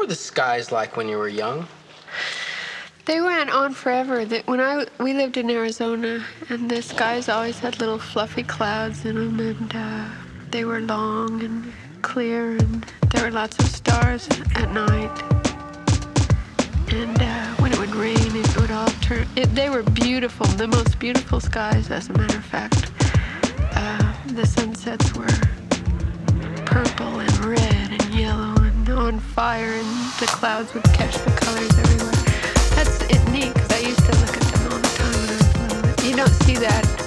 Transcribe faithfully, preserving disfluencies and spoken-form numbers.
were the skies like when you were young? They went on forever. That when I we lived in Arizona, and the skies always had little fluffy clouds in them, and uh, they were long and clear, and there were lots of stars at night. And uh, when it would rain, it would all turn. It, they were beautiful, the most beautiful skies, as a matter of fact. Uh, the sunsets were purple and red and yellow and on fire, and the clouds would catch the colors everywhere. That's it neat, because I used to look at them all the time when I was little. You don't see that